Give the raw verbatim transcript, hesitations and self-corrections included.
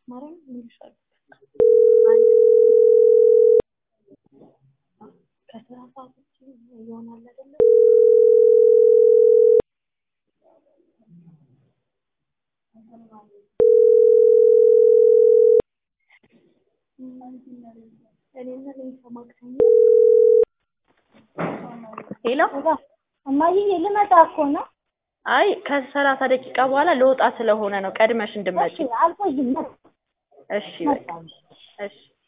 ማረኝ ይልሻል ከስራ ሰዓት ይሆናል አይደል ሄሎ እማዬ ልመጣ እኮ ነው አይ ከሰላሳ ደቂቃ በኋላ ለወጣ ስለሆነ ነው ቀድመሽ እንድመጪ እሺ አልቆይም እሺ እሺ